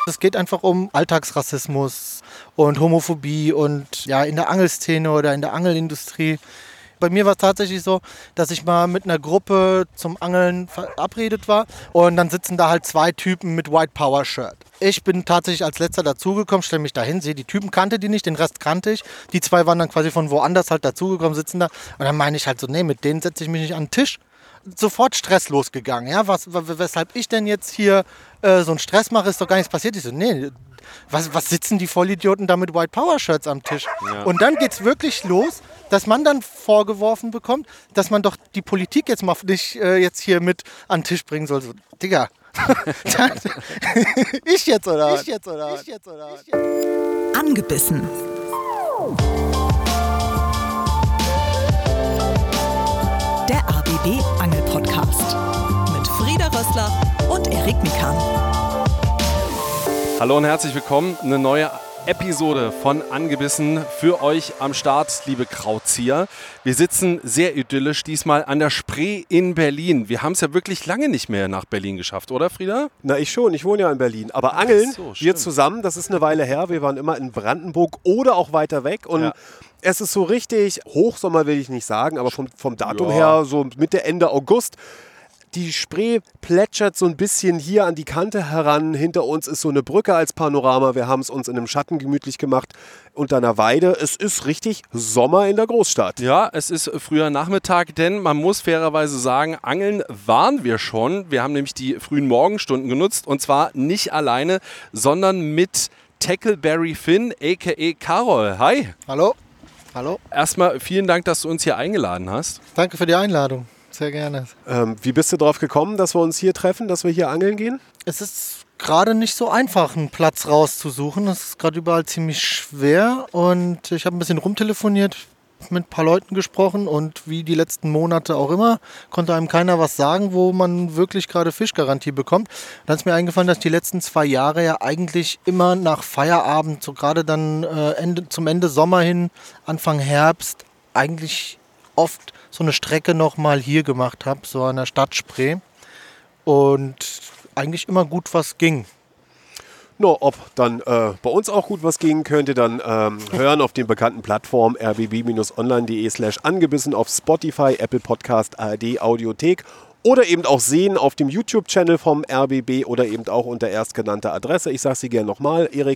Es geht einfach um Alltagsrassismus und Homophobie und ja, in der Angelszene oder in der Angelindustrie. Bei mir war es tatsächlich so, dass ich mal mit einer Gruppe zum Angeln verabredet war und dann sitzen da halt 2 Typen mit White Power Shirt. Ich bin tatsächlich als letzter dazugekommen, stelle mich da hin, sehe die Typen, kannte die nicht, den Rest kannte ich. Die 2 waren dann quasi von woanders halt dazugekommen, sitzen da und dann meine ich halt so, nee, mit denen setze ich mich nicht an den Tisch. Sofort Stress losgegangen. Ja? Weshalb ich denn jetzt hier so einen Stress mache, ist doch gar nichts passiert. Ich so, nee, was sitzen die Vollidioten da mit White Power Shirts am Tisch? Ja. Und dann geht's wirklich los, dass man dann vorgeworfen bekommt, dass man doch die Politik jetzt mal nicht jetzt hier mit an den Tisch bringen soll. So, Digga. Ich jetzt oder? Angebissen. Der RBB Angel Podcast mit Frieda Rössler und Erik Mikan. Hallo und herzlich willkommen. Eine neue Episode von Angebissen für euch am Start, liebe Krautzieher. Wir sitzen sehr idyllisch diesmal an der Spree in Berlin. Wir haben es ja wirklich lange nicht mehr nach Berlin geschafft, oder Frieda? Na, ich schon. Ich wohne ja in Berlin. Aber Angeln, wir zusammen, das ist eine Weile her. Wir waren immer in Brandenburg oder auch weiter weg. Und es ist so richtig, Hochsommer will ich nicht sagen, aber vom Datum her so Mitte, Ende August. Die Spree plätschert so ein bisschen hier an die Kante heran. Hinter uns ist so eine Brücke als Panorama. Wir haben es uns in einem Schatten gemütlich gemacht unter einer Weide. Es ist richtig Sommer in der Großstadt. Ja, es ist früher Nachmittag, denn man muss fairerweise sagen, angeln waren wir schon. Wir haben nämlich die frühen Morgenstunden genutzt und zwar nicht alleine, sondern mit Tackleberry Finn, a.k.a. Carol. Hi. Hallo. Hallo. Erstmal vielen Dank, dass du uns hier eingeladen hast. Danke für die Einladung. Sehr gerne. Wie bist du drauf gekommen, dass wir uns hier treffen, dass wir hier angeln gehen? Es ist gerade nicht so einfach, einen Platz rauszusuchen. Es ist gerade überall ziemlich schwer und ich habe ein bisschen rumtelefoniert, mit ein paar Leuten gesprochen und wie die letzten Monate auch immer, konnte einem keiner was sagen, wo man wirklich gerade Fischgarantie bekommt. Dann ist mir eingefallen, dass die letzten 2 Jahre ja eigentlich immer nach Feierabend, so gerade dann zum Ende Sommer hin, Anfang Herbst, eigentlich oft so eine Strecke noch mal hier gemacht habe, so an der Stadt Spree. Und eigentlich immer gut was ging. No, ob dann bei uns auch gut was gehen könnte, dann hören auf den bekannten Plattformen rbb-online.de/angebissen, auf Spotify, Apple Podcast, ARD Audiothek oder eben auch sehen auf dem YouTube-Channel vom RBB oder eben auch unter erstgenannter Adresse. Ich sage sie gerne nochmal, Erik,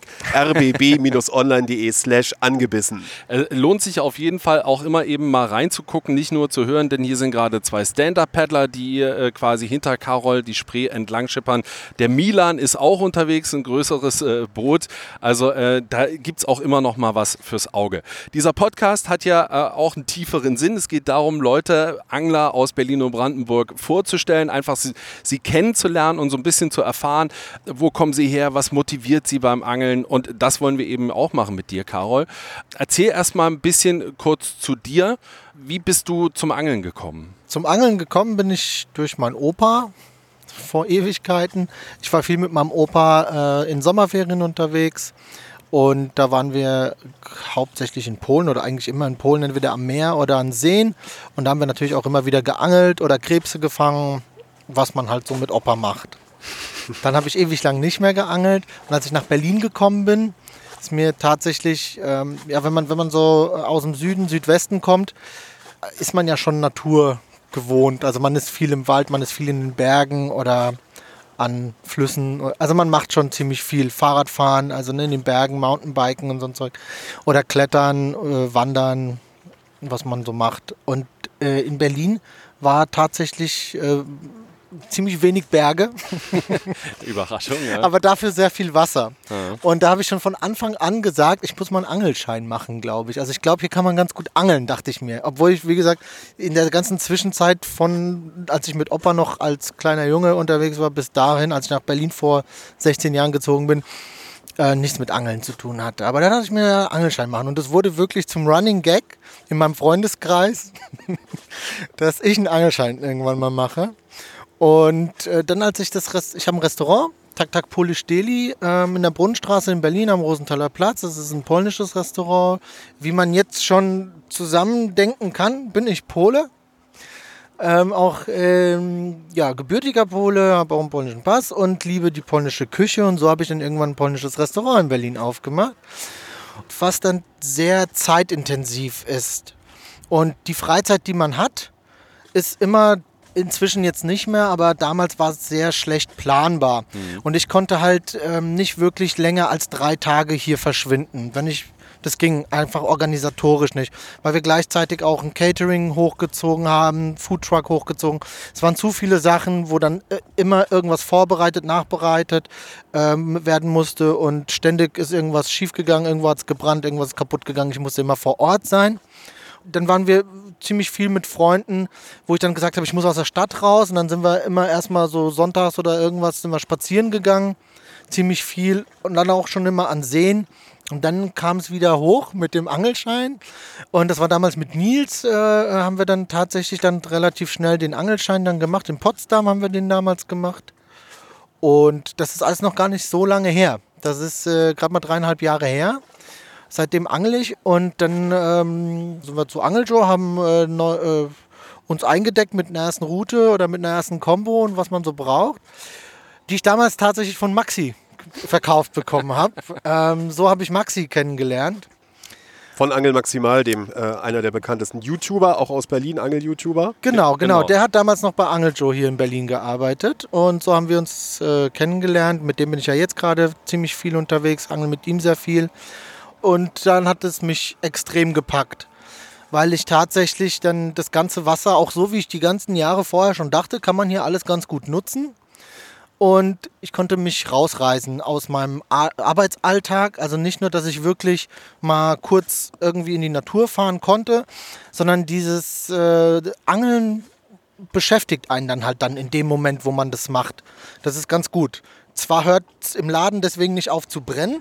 rbb-online.de/angebissen. Lohnt sich auf jeden Fall auch immer eben mal reinzugucken, nicht nur zu hören, denn hier sind gerade 2 Stand-Up-Paddler, die quasi hinter Carol die Spree entlang schippern. Der Milan ist auch unterwegs, ein größeres Boot. Also da gibt es auch immer noch mal was fürs Auge. Dieser Podcast hat ja auch einen tieferen Sinn. Es geht darum, Leute, Angler aus Berlin und Brandenburg vorzustellen, einfach sie kennenzulernen und so ein bisschen zu erfahren, wo kommen sie her, was motiviert sie beim Angeln, und das wollen wir eben auch machen mit dir, Carol. Erzähl erst mal ein bisschen kurz zu dir. Wie bist du zum Angeln gekommen? Zum Angeln gekommen bin ich durch meinen Opa vor Ewigkeiten. Ich war viel mit meinem Opa in Sommerferien unterwegs. Und da waren wir hauptsächlich in Polen oder eigentlich immer in Polen, entweder am Meer oder an Seen. Und da haben wir natürlich auch immer wieder geangelt oder Krebse gefangen, was man halt so mit Opa macht. Dann habe ich ewig lang nicht mehr geangelt. Und als ich nach Berlin gekommen bin, ist mir tatsächlich, wenn man so aus dem Süden, Südwesten kommt, ist man ja schon Natur gewohnt. Also man ist viel im Wald, man ist viel in den Bergen oder an Flüssen. Also man macht schon ziemlich viel. Fahrradfahren, also in den Bergen, Mountainbiken und so ein Zeug. Oder Klettern, Wandern, was man so macht. Und in Berlin war tatsächlich ziemlich wenig Berge. Überraschung, ja. Aber dafür sehr viel Wasser. Ja. Und da habe ich schon von Anfang an gesagt, ich muss mal einen Angelschein machen, glaube ich. Also ich glaube, hier kann man ganz gut angeln, dachte ich mir. Obwohl ich, wie gesagt, in der ganzen Zwischenzeit als ich mit Opa noch als kleiner Junge unterwegs war, bis dahin, als ich nach Berlin vor 16 Jahren gezogen bin, nichts mit Angeln zu tun hatte. Aber dann dachte ich mir, einen Angelschein machen. Und das wurde wirklich zum Running Gag in meinem Freundeskreis, dass ich einen Angelschein irgendwann mal mache. Und dann, als ich ich habe ein Restaurant, Tak Tak Polish Deli, in der Brunnenstraße in Berlin am Rosenthaler Platz. Das ist ein polnisches Restaurant. Wie man jetzt schon zusammen denken kann, bin ich Pole. gebürtiger Pole, habe auch einen polnischen Pass und liebe die polnische Küche. Und so habe ich dann irgendwann ein polnisches Restaurant in Berlin aufgemacht, was dann sehr zeitintensiv ist. Und die Freizeit, die man hat, ist immer inzwischen jetzt nicht mehr, aber damals war es sehr schlecht planbar. Und ich konnte halt nicht wirklich länger als 3 Tage hier verschwinden. Das ging einfach organisatorisch nicht, weil wir gleichzeitig auch ein Catering hochgezogen haben, Foodtruck hochgezogen. Es waren zu viele Sachen, wo dann immer irgendwas vorbereitet, nachbereitet werden musste und ständig ist irgendwas schiefgegangen, irgendwo hat es gebrannt, irgendwas ist kaputt gegangen. Ich musste immer vor Ort sein. Dann waren wir ziemlich viel mit Freunden, wo ich dann gesagt habe, ich muss aus der Stadt raus und dann sind wir immer erstmal so sonntags oder irgendwas sind wir spazieren gegangen, ziemlich viel und dann auch schon immer an Seen. Und dann kam es wieder hoch mit dem Angelschein und das war damals mit Nils, haben wir dann tatsächlich dann relativ schnell den Angelschein dann gemacht. In Potsdam haben wir den damals gemacht und das ist alles noch gar nicht so lange her. Das ist gerade mal 3,5 Jahre her. Seitdem angel ich und dann sind wir zu Angeljoe, haben uns eingedeckt mit einer ersten Route oder mit einer ersten Combo und was man so braucht, die ich damals tatsächlich von Maxi verkauft bekommen habe. So habe ich Maxi kennengelernt. Von Angel Maximal, dem einer der bekanntesten YouTuber, auch aus Berlin, Angel-YouTuber. Genau. Der hat damals noch bei Angeljoe hier in Berlin gearbeitet und so haben wir uns kennengelernt. Mit dem bin ich ja jetzt gerade ziemlich viel unterwegs, angel mit ihm sehr viel. Und dann hat es mich extrem gepackt, weil ich tatsächlich dann das ganze Wasser, auch so wie ich die ganzen Jahre vorher schon dachte, kann man hier alles ganz gut nutzen. Und ich konnte mich rausreißen aus meinem Arbeitsalltag. Also nicht nur, dass ich wirklich mal kurz irgendwie in die Natur fahren konnte, sondern dieses Angeln beschäftigt einen dann halt dann in dem Moment, wo man das macht. Das ist ganz gut. Zwar hört es im Laden deswegen nicht auf zu brennen,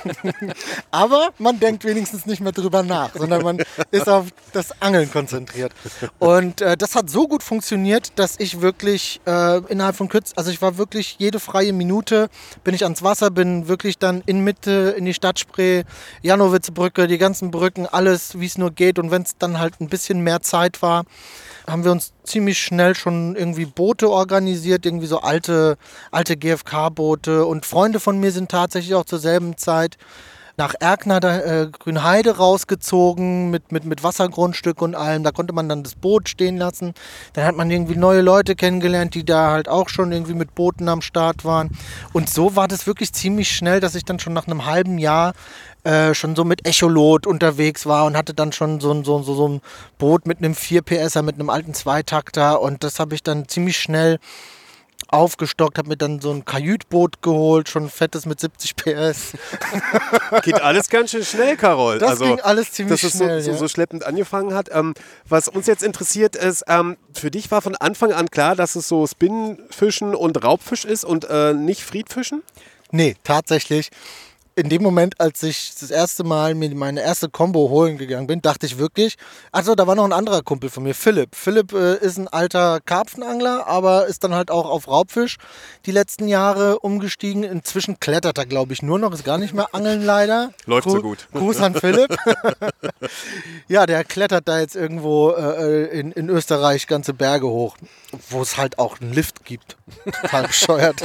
aber man denkt wenigstens nicht mehr drüber nach, sondern man ist auf das Angeln konzentriert. Und das hat so gut funktioniert, dass ich wirklich innerhalb von also ich war wirklich jede freie Minute, bin ich ans Wasser, bin wirklich dann in Mitte, in die Stadtspree, Janowitzbrücke, die ganzen Brücken, alles wie es nur geht. Und wenn es dann halt ein bisschen mehr Zeit war, haben wir uns ziemlich schnell schon irgendwie Boote organisiert, irgendwie so alte GFK-Boote. Und Freunde von mir sind tatsächlich auch zur selben Zeit nach Erkner, Grünheide rausgezogen mit Wassergrundstück und allem. Da konnte man dann das Boot stehen lassen. Dann hat man irgendwie neue Leute kennengelernt, die da halt auch schon irgendwie mit Booten am Start waren. Und so war das wirklich ziemlich schnell, dass ich dann schon nach einem halben Jahr schon so mit Echolot unterwegs war und hatte dann schon so ein Boot mit einem 4 PSer, mit einem alten Zweitakter. Und das habe ich dann ziemlich schnell aufgestockt, habe mir dann so ein Kajütboot geholt, schon ein fettes mit 70 PS. Geht alles ganz schön schnell, Carol. Das ging alles ziemlich schnell. Dass es so schleppend angefangen hat. Was uns jetzt interessiert ist, für dich war von Anfang an klar, dass es so Spinnfischen und Raubfisch ist und nicht Friedfischen? Nee, tatsächlich. In dem Moment, als ich das erste Mal mir meine erste Combo holen gegangen bin, dachte ich wirklich, also da war noch ein anderer Kumpel von mir, Philipp. Philipp ist ein alter Karpfenangler, aber ist dann halt auch auf Raubfisch die letzten Jahre umgestiegen. Inzwischen klettert er, glaube ich, nur noch, ist gar nicht mehr angeln leider. Läuft so gut. Gruß an Philipp. Ja, der klettert da jetzt irgendwo in Österreich ganze Berge hoch, wo es halt auch einen Lift gibt. Total bescheuert.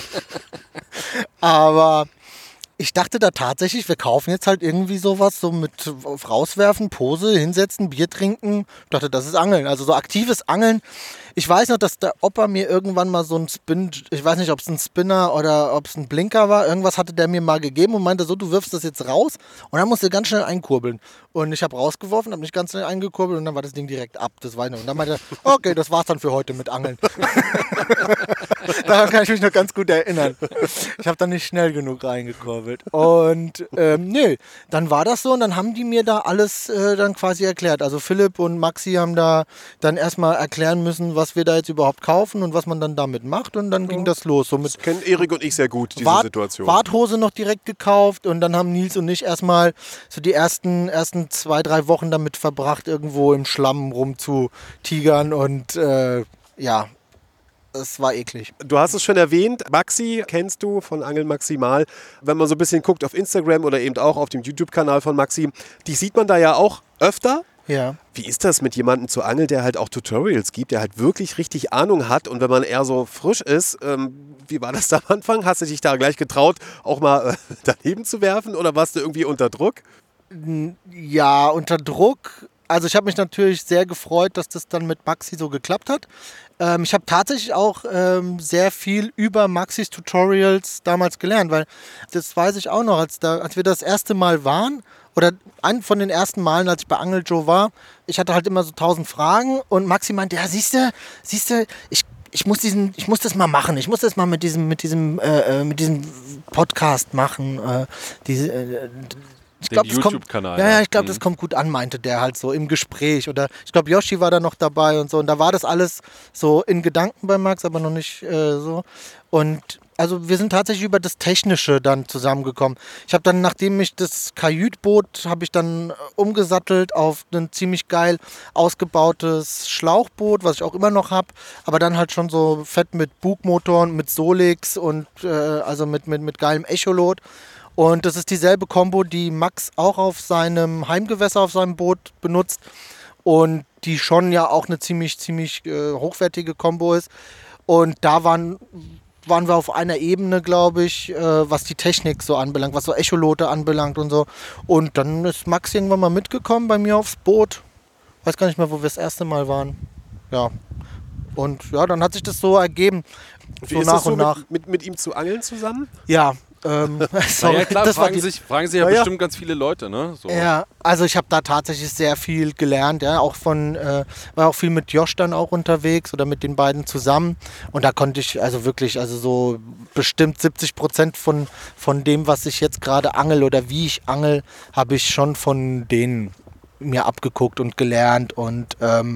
Aber ich dachte da tatsächlich, wir kaufen jetzt halt irgendwie sowas, so mit rauswerfen, Pose, hinsetzen, Bier trinken. Ich dachte, das ist Angeln, also so aktives Angeln. Ich weiß noch, dass der Opa mir irgendwann mal so ein Spin, ich weiß nicht, ob es ein Spinner oder ob es ein Blinker war, irgendwas hatte der mir mal gegeben und meinte so, du wirfst das jetzt raus und dann musst du ganz schnell einkurbeln. Und ich habe rausgeworfen, habe nicht ganz schnell eingekurbelt und dann war das Ding direkt ab, das war. Und dann meinte er, okay, das war's dann für heute mit Angeln. Daran kann ich mich noch ganz gut erinnern. Ich habe dann nicht schnell genug reingekurbelt. Und dann war das so und dann haben die mir da alles dann quasi erklärt. Also Philipp und Maxi haben da dann erstmal erklären müssen, was wir da jetzt überhaupt kaufen und was man dann damit macht und dann ging das los. So das kennen Erik und ich sehr gut, diese Situation. Warthose noch direkt gekauft und dann haben Nils und ich erstmal so die ersten 2-3 Wochen damit verbracht, irgendwo im Schlamm rumzutigern und es war eklig. Du hast es schon erwähnt, Maxi kennst du von Angel Maximal. Wenn man so ein bisschen guckt auf Instagram oder eben auch auf dem YouTube-Kanal von Maxi, die sieht man da ja auch öfter. Ja. Wie ist das, mit jemandem zu angeln, der halt auch Tutorials gibt, der halt wirklich richtig Ahnung hat? Und wenn man eher so frisch ist, wie war das da am Anfang? Hast du dich da gleich getraut, auch mal daneben zu werfen oder warst du irgendwie unter Druck? Ja, unter Druck. Also ich habe mich natürlich sehr gefreut, dass das dann mit Maxi so geklappt hat. Ich habe tatsächlich auch sehr viel über Maxis Tutorials damals gelernt, weil das weiß ich auch noch, als wir das erste Mal waren, oder einen von den ersten Malen, als ich bei Angel Joe war, ich hatte halt immer so 1000 Fragen und Maxi meinte, ja siehst du, ich muss das mal machen, ich muss das mal mit diesem Podcast machen, ich glaube, YouTube-Kanal. Ja, ich glaube, das kommt gut an, meinte der halt so im Gespräch. Oder ich glaube, Yoshi war da noch dabei und so. Und da war das alles so in Gedanken bei Max, aber noch nicht so. Und also wir sind tatsächlich über das Technische dann zusammengekommen. Ich habe dann, nachdem ich das Kajütboot, habe ich dann umgesattelt auf ein ziemlich geil ausgebautes Schlauchboot, was ich auch immer noch habe. Aber dann halt schon so fett mit Bugmotoren, mit Solix und also mit geilem Echolot. Und das ist dieselbe Kombo, die Max auch auf seinem Heimgewässer, auf seinem Boot benutzt und die schon ja auch eine ziemlich hochwertige Kombo ist. Und da waren wir auf einer Ebene, glaube ich, was die Technik so anbelangt, was so Echolote anbelangt und so. Und dann ist Max irgendwann mal mitgekommen bei mir aufs Boot. Weiß gar nicht mehr, wo wir das erste Mal waren. Ja. Und ja, dann hat sich das so ergeben. Wie so ist nach das so und nach. Mit ihm zu angeln zusammen? Ja. Ja klar, fragen sich ja bestimmt ganz viele Leute, ne? So. Ja, also ich habe da tatsächlich sehr viel gelernt, ja, auch war auch viel mit Josh dann auch unterwegs oder mit den beiden zusammen und da konnte ich also wirklich, also so bestimmt 70% von dem, was ich jetzt gerade angel oder wie ich angel, habe ich schon von denen mir abgeguckt und gelernt und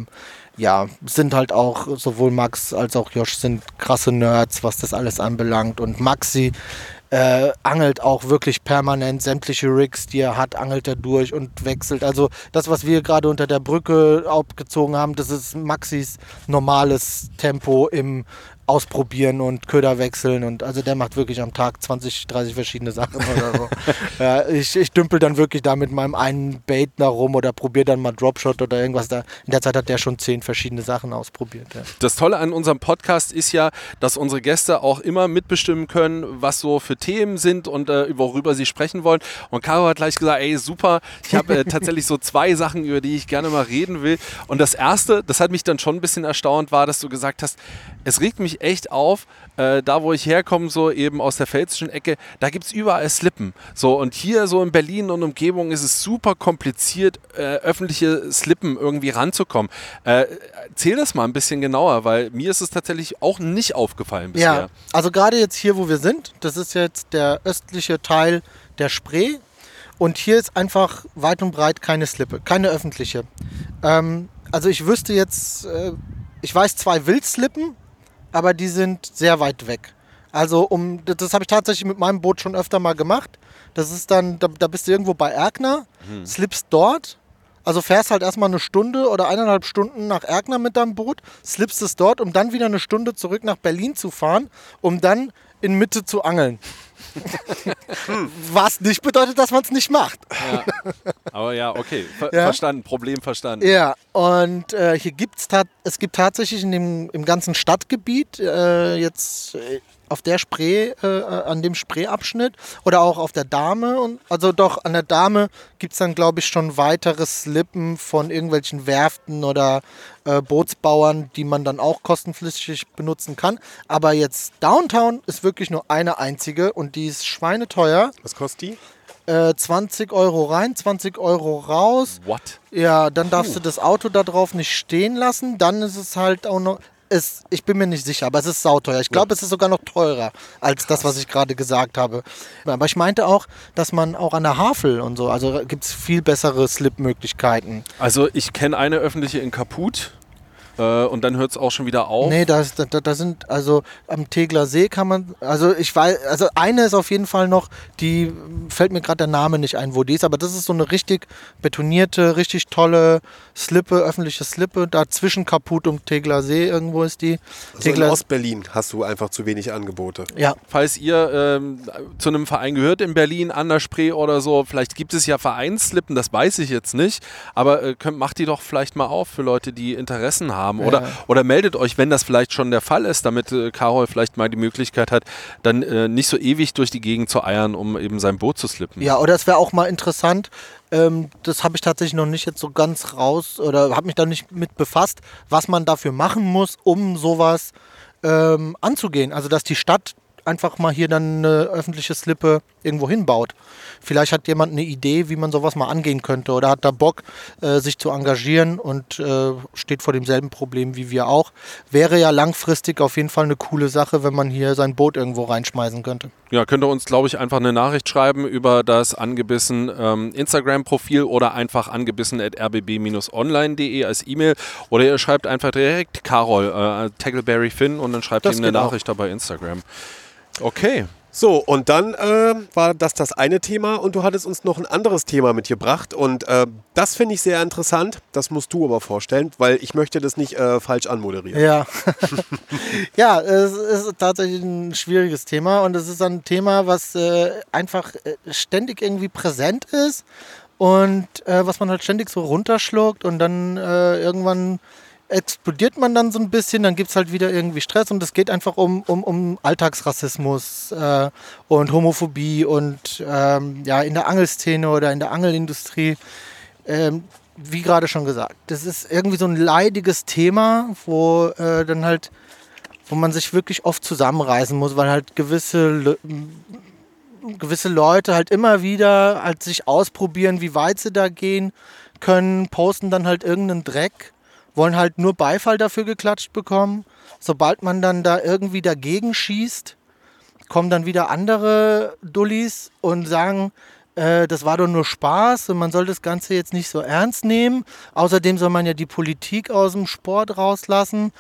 ja, sind halt auch, sowohl Max als auch Josh sind krasse Nerds, was das alles anbelangt und Maxi angelt auch wirklich permanent sämtliche Rigs, die er hat, angelt er durch und wechselt. Also das, was wir gerade unter der Brücke abgezogen haben, das ist Maxis normales Tempo im Ausprobieren und Köder wechseln und also der macht wirklich am Tag 20, 30 verschiedene Sachen oder so. Ja, ich dümpel dann wirklich da mit meinem einen Bait da rum oder probiere dann mal Dropshot oder irgendwas da. In der Zeit hat der schon 10 verschiedene Sachen ausprobiert. Ja. Das Tolle an unserem Podcast ist ja, dass unsere Gäste auch immer mitbestimmen können, was so für Themen sind und worüber sie sprechen wollen. Und Caro hat gleich gesagt, ey super, ich habe tatsächlich so 2 Sachen, über die ich gerne mal reden will. Und das erste, das hat mich dann schon ein bisschen erstaunt, war, dass du gesagt hast, es regt mich echt auf, da wo ich herkomme, so eben aus der pfälzischen Ecke, da gibt es überall Slippen. So, und hier so in Berlin und Umgebung ist es super kompliziert, öffentliche Slippen irgendwie ranzukommen. Erzähl das mal ein bisschen genauer, weil mir ist es tatsächlich auch nicht aufgefallen bisher. Ja, also gerade jetzt hier, wo wir sind, das ist jetzt der östliche Teil der Spree und hier ist einfach weit und breit keine Slippe, keine öffentliche. Also ich wüsste jetzt, ich weiß 2 Wildslippen, aber die sind sehr weit weg. Also das habe ich tatsächlich mit meinem Boot schon öfter mal gemacht. Das ist dann, da bist du irgendwo bei Erkner, slippst dort, also fährst halt erstmal eine Stunde oder 1,5 Stunden nach Erkner mit deinem Boot, slippst es dort, um dann wieder eine Stunde zurück nach Berlin zu fahren, um dann in Mitte zu angeln. Was nicht bedeutet, dass man es nicht macht. Ja. Aber ja, okay, verstanden, Problem verstanden. Ja, und hier gibt tatsächlich im ganzen Stadtgebiet jetzt auf der Spree, an dem Spreeabschnitt oder auch auf der Dahme. Also doch, an der Dahme gibt es dann, glaube ich, schon weitere Slippen von irgendwelchen Werften oder Bootsbauern, die man dann auch kostenpflichtig benutzen kann. Aber jetzt Downtown ist wirklich nur eine einzige und die ist schweineteuer. Was kostet die? 20 Euro rein, 20 Euro raus. What? Ja, dann darfst du das Auto da drauf nicht stehen lassen. Dann ist es halt auch noch... Ich bin mir nicht sicher, aber es ist sauteuer. Ich glaube, es ist sogar noch teurer als das, was ich gerade gesagt habe. Aber ich meinte auch, dass man auch an der Havel und so, also gibt es viel bessere Slip-Möglichkeiten. Also ich kenne eine öffentliche in Kaput. und dann hört es auch schon wieder auf. Nee, da sind, also am Tegeler See kann man, also ich weiß, also eine ist auf jeden Fall noch, die fällt mir gerade der Name nicht ein, wo die ist, aber das ist so eine richtig betonierte, richtig tolle Slippe, öffentliche Slippe, da zwischen Kaput und Tegeler See irgendwo ist die. Also in Ostberlin hast du einfach zu wenig Angebote. Ja. Falls ihr zu einem Verein gehört in Berlin, an der Spree oder so, vielleicht gibt es ja Vereinsslippen, das weiß ich jetzt nicht, aber macht die doch vielleicht mal auf für Leute, die Interessen haben. Oder meldet euch, wenn das vielleicht schon der Fall ist, damit Karol vielleicht mal die Möglichkeit hat, dann nicht so ewig durch die Gegend zu eiern, um eben sein Boot zu slippen. Ja, oder es wäre auch mal interessant, das habe ich tatsächlich noch nicht jetzt so ganz raus oder habe mich da nicht mit befasst, was man dafür machen muss, um sowas anzugehen. Also dass die Stadt einfach mal hier dann eine öffentliche Slippe irgendwo hinbaut. Vielleicht hat jemand eine Idee, wie man sowas mal angehen könnte oder hat da Bock, sich zu engagieren und steht vor demselben Problem wie wir auch. Wäre ja langfristig auf jeden Fall eine coole Sache, wenn man hier sein Boot irgendwo reinschmeißen könnte. Ja, könnt ihr uns, glaube ich, einfach eine Nachricht schreiben über das Angebissen Instagram-Profil oder einfach angebissen@rbb-online.de als E-Mail oder ihr schreibt einfach direkt Karol, Tackleberry Finn und dann schreibt ihm eine Nachricht da bei Instagram. Okay. So, und dann war das eine Thema und du hattest uns noch ein anderes Thema mitgebracht und das finde ich sehr interessant, das musst du aber vorstellen, weil ich möchte das nicht falsch anmoderieren. Ja, ja, es ist tatsächlich ein schwieriges Thema und es ist ein Thema, was einfach ständig irgendwie präsent ist und was man halt ständig so runterschluckt und dann irgendwann explodiert man dann so ein bisschen, dann gibt es halt wieder irgendwie Stress und es geht einfach um Alltagsrassismus und Homophobie und ja, in der Angelszene oder in der Angelindustrie, wie gerade schon gesagt, das ist irgendwie so ein leidiges Thema, wo man sich wirklich oft zusammenreißen muss, weil halt gewisse Leute halt immer wieder halt sich ausprobieren, wie weit sie da gehen können, posten dann halt irgendeinen Dreck, wollen halt nur Beifall dafür geklatscht bekommen. Sobald man dann da irgendwie dagegen schießt, kommen dann wieder andere Dullis und sagen, das war doch nur Spaß und man soll das Ganze jetzt nicht so ernst nehmen. Außerdem soll man ja die Politik aus dem Sport rauslassen.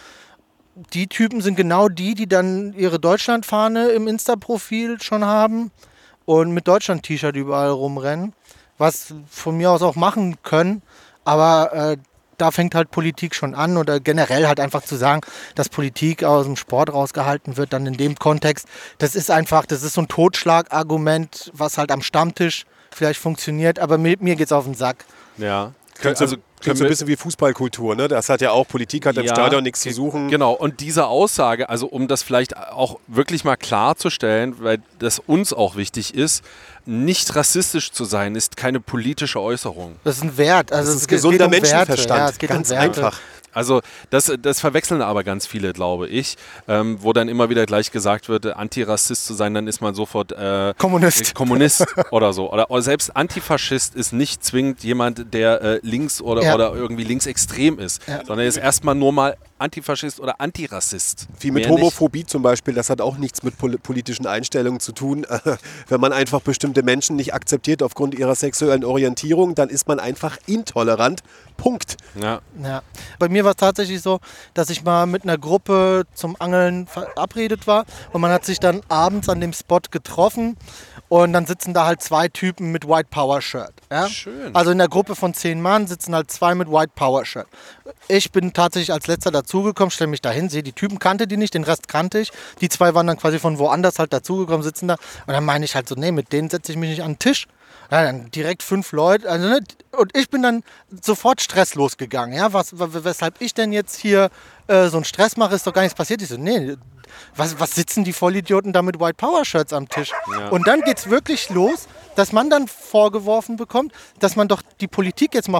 Die Typen sind genau die dann ihre Deutschlandfahne im Insta-Profil schon haben und mit Deutschland-T-Shirt überall rumrennen, was von mir aus auch machen können, aber da fängt halt Politik schon an oder generell halt einfach zu sagen, dass Politik aus dem Sport rausgehalten wird, dann in dem Kontext, das ist so ein Totschlagargument, was halt am Stammtisch vielleicht funktioniert, aber mir geht's auf den Sack. Ja. Klingt so ein bisschen wie Fußballkultur, ne? Das hat ja auch, Politik hat im Stadion nichts zu suchen. Genau, und diese Aussage, also um das vielleicht auch wirklich mal klarzustellen, weil das uns auch wichtig ist, nicht rassistisch zu sein, ist keine politische Äußerung. Das ist ein Wert. Also das ist gesunder Menschenverstand. Ja, es geht ganz um Werte. einfach. Also das verwechseln aber ganz viele, glaube ich, wo dann immer wieder gleich gesagt wird, Antirassist zu sein, dann ist man sofort Kommunist oder so. Oder selbst Antifaschist ist nicht zwingend jemand, der links oder irgendwie linksextrem ist, sondern er ist erstmal nur mal Antifaschist oder Antirassist. Wie mit Homophobie zum Beispiel, das hat auch nichts mit politischen Einstellungen zu tun. Wenn man einfach bestimmte Menschen nicht akzeptiert aufgrund ihrer sexuellen Orientierung, dann ist man einfach intolerant. Punkt. Ja. Bei mir war es tatsächlich so, dass ich mal mit einer Gruppe zum Angeln verabredet war und man hat sich dann abends an dem Spot getroffen und dann sitzen da halt 2 Typen mit White Power Shirt. Ja? Schön. Also in der Gruppe von 10 Mann sitzen halt 2 mit White Power Shirt. Ich bin tatsächlich als letzter dazugekommen, stelle mich da hin, sehe die Typen, kannte die nicht, den Rest kannte ich. Die 2 waren dann quasi von woanders halt dazugekommen, sitzen da. Und dann meine ich halt so, nee, mit denen setze ich mich nicht an den Tisch. Ja, dann direkt 5 Leute. Also, ne? Und ich bin dann sofort stresslos gegangen. Ja? Weshalb ich denn jetzt hier so einen Stress mache, ist doch gar nichts passiert. Ich so, nee, was sitzen die Vollidioten da mit White Power Shirts am Tisch? Ja. Und dann geht's wirklich los, dass man dann vorgeworfen bekommt, dass man doch die Politik jetzt mal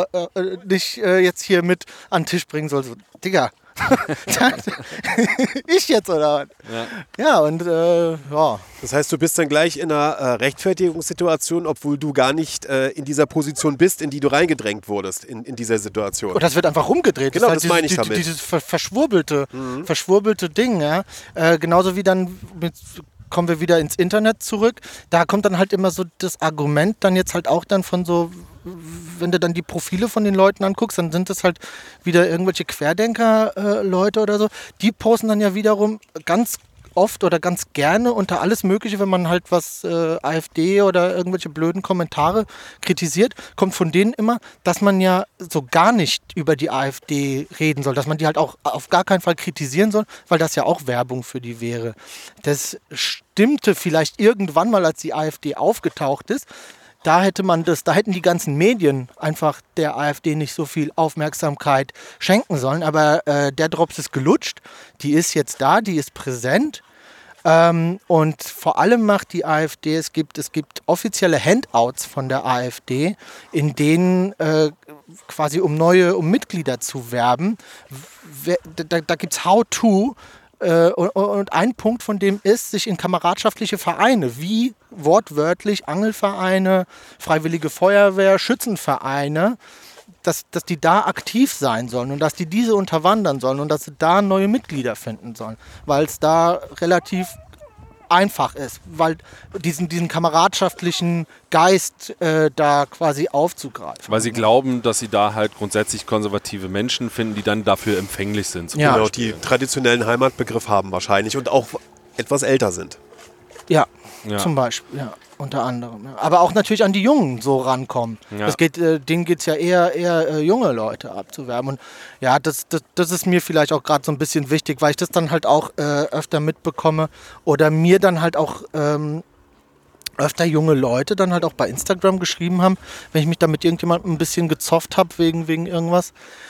nicht jetzt hier mit an den Tisch bringen soll. So, Digga, ich jetzt oder was? Ja, und ja. Das heißt, du bist dann gleich in einer Rechtfertigungssituation, obwohl du gar nicht in dieser Position bist, in die du reingedrängt wurdest, in dieser Situation. Und das wird einfach rumgedreht. Genau, das halt meine ich damit. Dieses verschwurbelte Ding, ja. Genauso wie dann kommen wir wieder ins Internet zurück. Da kommt dann halt immer so das Argument dann jetzt halt auch dann von so wenn du dann die Profile von den Leuten anguckst, dann sind das halt wieder irgendwelche Querdenker-Leute oder so. Die posten dann ja wiederum ganz oft oder ganz gerne unter alles Mögliche, wenn man halt was AfD oder irgendwelche blöden Kommentare kritisiert, kommt von denen immer, dass man ja so gar nicht über die AfD reden soll, dass man die halt auch auf gar keinen Fall kritisieren soll, weil das ja auch Werbung für die wäre. Das stimmte vielleicht irgendwann mal, als die AfD aufgetaucht ist. Da hätten die ganzen Medien einfach der AfD nicht so viel Aufmerksamkeit schenken sollen. Aber der Drops ist gelutscht, die ist jetzt da, die ist präsent. Und vor allem macht die AfD, es gibt offizielle Handouts von der AfD, in denen quasi um Mitglieder zu werben, da gibt es How-To. Und ein Punkt von dem ist, sich in kameradschaftliche Vereine, wie wortwörtlich Angelvereine, Freiwillige Feuerwehr, Schützenvereine, dass die da aktiv sein sollen und dass die diese unterwandern sollen und dass sie da neue Mitglieder finden sollen, weil es da relativ einfach ist, weil diesen kameradschaftlichen Geist da quasi aufzugreifen. Weil sie glauben, dass sie da halt grundsätzlich konservative Menschen finden, die dann dafür empfänglich sind. Ja, genau, die traditionellen Heimatbegriff haben wahrscheinlich und auch etwas älter sind. Ja. Zum Beispiel, ja, unter anderem. Ja. Aber auch natürlich an die Jungen so rankommen. Ja. Denen geht es ja eher junge Leute abzuwerben. Und ja, das ist mir vielleicht auch gerade so ein bisschen wichtig, weil ich das dann halt auch öfter mitbekomme oder mir dann halt auch öfter junge Leute dann halt auch bei Instagram geschrieben haben, wenn ich mich da mit irgendjemandem ein bisschen gezofft habe wegen irgendwas.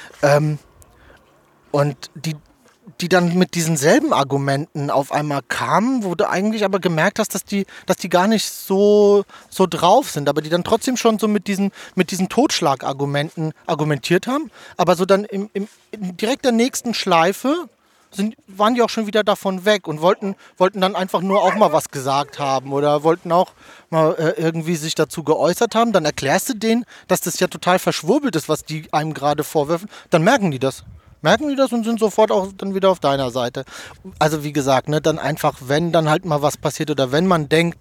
Und die dann mit diesen selben Argumenten auf einmal kamen, wo du eigentlich aber gemerkt hast, dass die gar nicht so drauf sind, aber die dann trotzdem schon so mit diesen Totschlagargumenten argumentiert haben, aber so dann in direkt der nächsten Schleife waren die auch schon wieder davon weg und wollten dann einfach nur auch mal was gesagt haben oder wollten auch mal irgendwie sich dazu geäußert haben. Dann erklärst du denen, dass das ja total verschwurbelt ist, was die einem gerade vorwerfen, dann merken die das und sind sofort auch dann wieder auf deiner Seite. Also wie gesagt, ne, dann einfach, wenn dann halt mal was passiert oder wenn man denkt,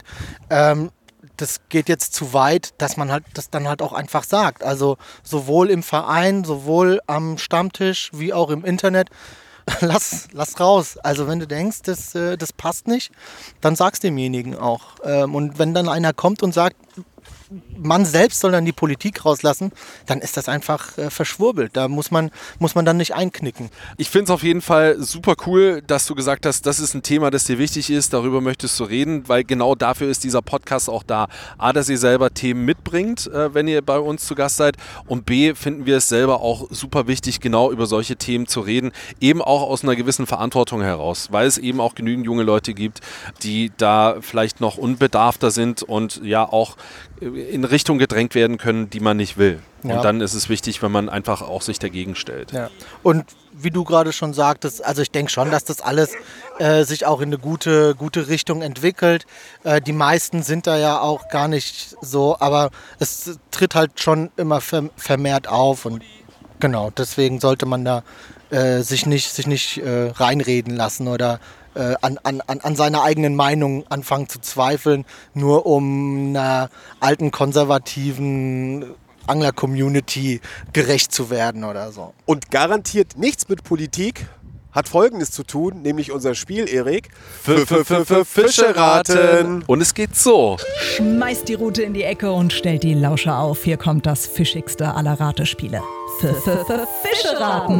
das geht jetzt zu weit, dass man halt das dann halt auch einfach sagt. Also sowohl im Verein, sowohl am Stammtisch wie auch im Internet, lass raus. Also wenn du denkst, das passt nicht, dann sag's demjenigen auch. Und wenn dann einer kommt und sagt, man selbst soll dann die Politik rauslassen, dann ist das einfach verschwurbelt. Da muss man dann nicht einknicken. Ich finde es auf jeden Fall super cool, dass du gesagt hast, das ist ein Thema, das dir wichtig ist, darüber möchtest du reden, weil genau dafür ist dieser Podcast auch da. A, dass ihr selber Themen mitbringt, wenn ihr bei uns zu Gast seid, und B, finden wir es selber auch super wichtig, genau über solche Themen zu reden, eben auch aus einer gewissen Verantwortung heraus, weil es eben auch genügend junge Leute gibt, die da vielleicht noch unbedarfter sind und ja auch in Richtung gedrängt werden können, die man nicht will. Ja. Und dann ist es wichtig, wenn man einfach auch sich dagegen stellt. Ja. Und wie du gerade schon sagtest, also ich denke schon, dass das alles sich auch in eine gute Richtung entwickelt. Die meisten sind da ja auch gar nicht so, aber es tritt halt schon immer vermehrt auf und genau, deswegen sollte man da sich nicht reinreden lassen oder an seiner eigenen Meinung anfangen zu zweifeln, nur um einer alten konservativen Angler-Community gerecht zu werden oder so. Und garantiert nichts mit Politik hat Folgendes zu tun, nämlich unser Spiel, Erik. Fische raten. Und es geht so. Schmeißt die Rute in die Ecke und stellt die Lauscher auf. Hier kommt das fischigste aller Ratespiele. Fische raten.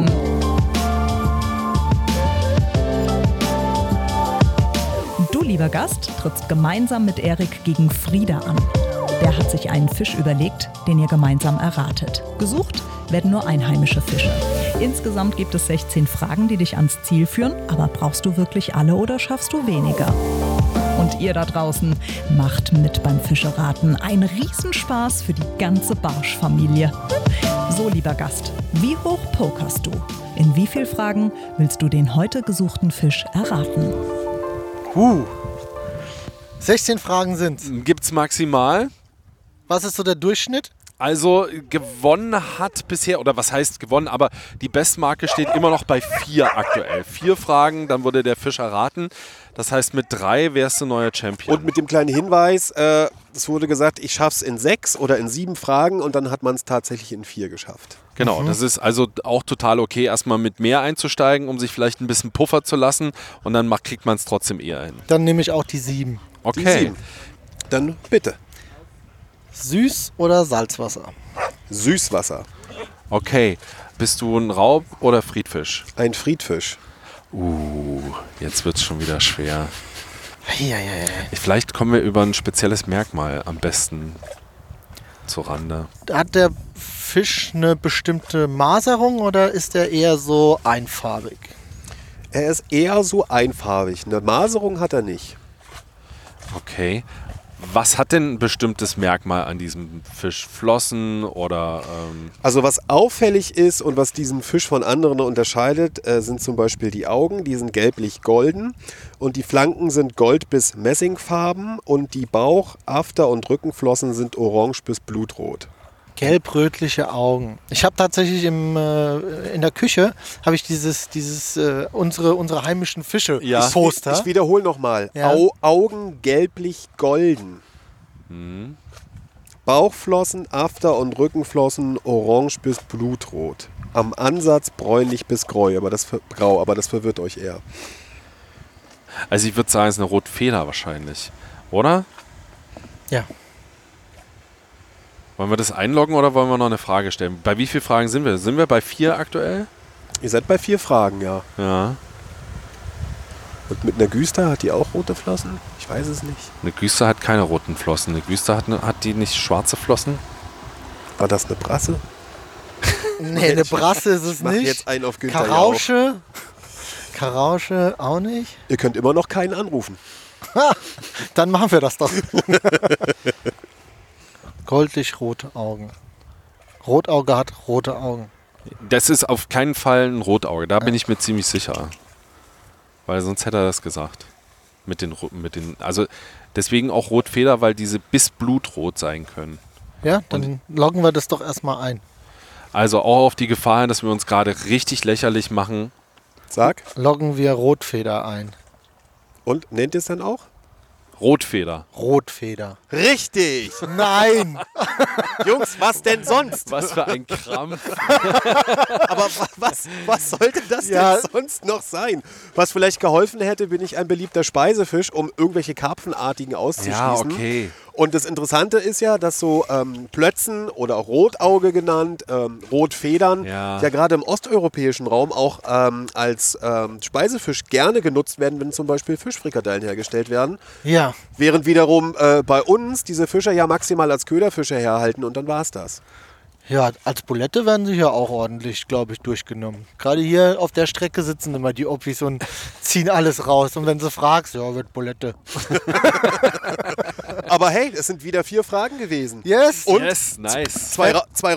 Du, lieber Gast, trittst gemeinsam mit Erik gegen Frieda an. Der hat sich einen Fisch überlegt, den ihr gemeinsam erratet. Gesucht werden nur einheimische Fische. Insgesamt gibt es 16 Fragen, die dich ans Ziel führen. Aber brauchst du wirklich alle oder schaffst du weniger? Und ihr da draußen macht mit beim Fischeraten. Ein Riesenspaß für die ganze Barsch-Familie. So, lieber Gast, wie hoch pokerst du? In wie vielen Fragen willst du den heute gesuchten Fisch erraten? 16 Fragen sind's. Gibt's maximal. Was ist so der Durchschnitt? Also gewonnen hat bisher, oder was heißt gewonnen, aber die Bestmarke steht immer noch bei 4 aktuell. 4 Fragen, dann wurde der Fisch erraten. Das heißt, mit 3 wärst du neuer Champion. Und mit dem kleinen Hinweis, Es wurde gesagt, ich schaff's in 6 oder in 7 Fragen und dann hat man es tatsächlich in 4 geschafft. Genau, das ist also auch total okay, erstmal mit mehr einzusteigen, um sich vielleicht ein bisschen Puffer zu lassen und dann kriegt man es trotzdem eher hin. Dann nehme ich auch die 7. Okay. Die 7. Dann bitte. Süß- oder Salzwasser? Süßwasser. Okay. Bist du ein Raub- oder Friedfisch? Ein Friedfisch. Jetzt wird es schon wieder schwer. Ja. Vielleicht kommen wir über ein spezielles Merkmal am besten zurande. Hat der Fisch eine bestimmte Maserung oder ist er eher so einfarbig? Er ist eher so einfarbig. Eine Maserung hat er nicht. Okay. Was hat denn ein bestimmtes Merkmal an diesem Fisch? Flossen oder... Also was auffällig ist und was diesen Fisch von anderen unterscheidet, sind zum Beispiel die Augen. Die sind gelblich-golden und die Flanken sind gold- bis messingfarben und die Bauch-, After- und Rückenflossen sind orange bis blutrot. Gelb-rötliche Augen. Ich habe tatsächlich in der Küche habe ich dieses unsere heimischen Fische Poster. Ich wiederhole nochmal. Ja. Augen gelblich-golden. Bauchflossen, After- und Rückenflossen orange bis blutrot. Am Ansatz bräunlich bis grau, aber das verwirrt euch eher. Also ich würde sagen, es ist eine Rotfeder wahrscheinlich, oder? Ja. Wollen wir das einloggen oder wollen wir noch eine Frage stellen? Bei wie vielen Fragen sind wir? Sind wir bei 4 aktuell? Ihr seid bei 4 Fragen, ja. Ja. Und mit einer Güster hat die auch rote Flossen? Ich weiß es nicht. Eine Güster hat keine roten Flossen. Eine Güster hat die nicht schwarze Flossen? War das eine Brasse? Nee, eine Brasse ist es Ich mach nicht. jetzt einen auf Günther Karausche auch nicht. Ihr könnt immer noch keinen anrufen. Dann machen wir das doch. Goldlich-rote Augen. Rotauge hat rote Augen. Das ist auf keinen Fall ein Rotauge. Da bin ich mir ziemlich sicher. Weil sonst hätte er das gesagt. Also deswegen auch Rotfeder, weil diese bis blutrot sein können. Ja, dann loggen wir das doch erstmal ein. Also auch auf die Gefahr hin, dass wir uns gerade richtig lächerlich machen. Sag. Loggen wir Rotfeder ein. Und nennt ihr es dann auch? Rotfeder. Rotfeder. Richtig! Nein! Jungs, was denn sonst? Was für ein Krampf. Aber was sollte das denn sonst noch sein? Was vielleicht geholfen hätte, bin ich ein beliebter Speisefisch, um irgendwelche Karpfenartigen auszuschließen. Ja, okay. Und das Interessante ist ja, dass so Plötzen oder auch Rotauge genannt, Rotfedern, ja gerade im osteuropäischen Raum auch als Speisefisch gerne genutzt werden, wenn zum Beispiel Fischfrikadellen hergestellt werden. Ja. Während wiederum bei uns diese Fische ja maximal als Köderfische herhalten und dann war es das. Ja, als Bulette werden sie ja auch ordentlich, glaube ich, durchgenommen. Gerade hier auf der Strecke sitzen immer die Opis und ziehen alles raus. Und wenn sie fragst, ja, wird Bulette. Aber hey, es sind wieder 4 Fragen gewesen. Yes! Und Nice. Zwei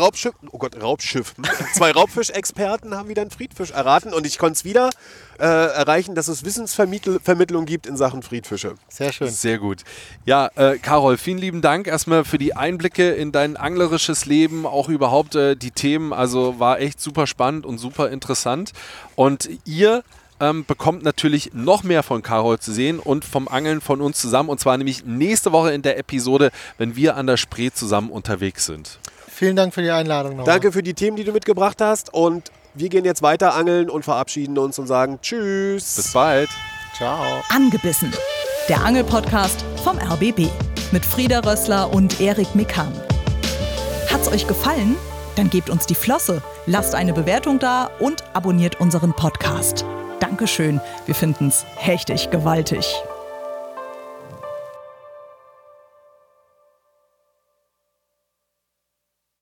Raubfischexperten haben wieder einen Friedfisch erraten und ich konnte es wieder erreichen, dass es Wissensvermittlung gibt in Sachen Friedfische. Sehr schön. Sehr gut. Ja, Carol, vielen lieben Dank erstmal für die Einblicke in dein anglerisches Leben, auch überhaupt die Themen. Also war echt super spannend und super interessant. Und ihr bekommt natürlich noch mehr von Carol zu sehen und vom Angeln von uns zusammen. Und zwar nämlich nächste Woche in der Episode, wenn wir an der Spree zusammen unterwegs sind. Vielen Dank für die Einladung nochmal. Danke für die Themen, die du mitgebracht hast. Und wir gehen jetzt weiter angeln und verabschieden uns und sagen Tschüss. Bis bald. Ciao. Angebissen. Der Angelpodcast vom RBB. Mit Frieda Rössler und Erik Mikan. Hat's euch gefallen? Dann gebt uns die Flosse, lasst eine Bewertung da und abonniert unseren Podcast. Dankeschön, wir finden's hechtig gewaltig.